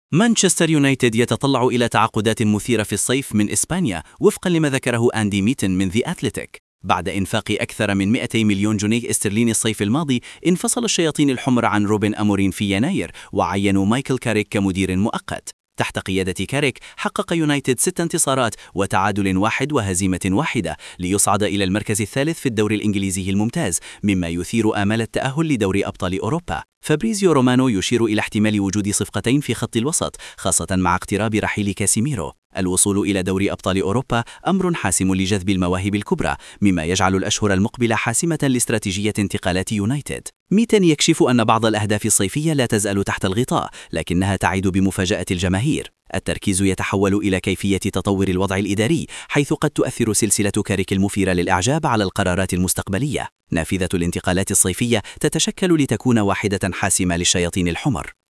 مانشستر يونايتد يتطلع إلى تعاقدات مثيرة في الصيف من إسبانيا وفقا لما ذكره أندي ميتن من The Athletic. بعد إنفاق أكثر من 200 مليون جنيه استرليني الصيف الماضي، انفصل الشياطين الحمر عن روبن أمورين في يناير وعينوا مايكل كاريك كمدير مؤقت. تحت قيادة كاريك حقق يونايتد 6 انتصارات وتعادل واحد وهزيمة واحدة ليصعد إلى المركز الثالث في الدوري الإنجليزي الممتاز، مما يثير آمال التأهل لدوري أبطال أوروبا. فابريزيو رومانو يشير إلى احتمال وجود صفقتين في خط الوسط، خاصة مع اقتراب رحيل كاسيميرو. الوصول إلى دوري أبطال أوروبا أمر حاسم لجذب المواهب الكبرى، مما يجعل الأشهر المقبلة حاسمة لاستراتيجية انتقالات يونايتد. ميتن يكشف أن بعض الأهداف الصيفية لا تزال تحت الغطاء، لكنها تعد بمفاجأة الجماهير. التركيز يتحول إلى كيفية تطور الوضع الإداري، حيث قد تؤثر سلسلة كاريك المثيرة للإعجاب على القرارات المستقبلية. نافذة الانتقالات الصيفية تتشكل لتكون واحدة حاسمة للشياطين الحمر.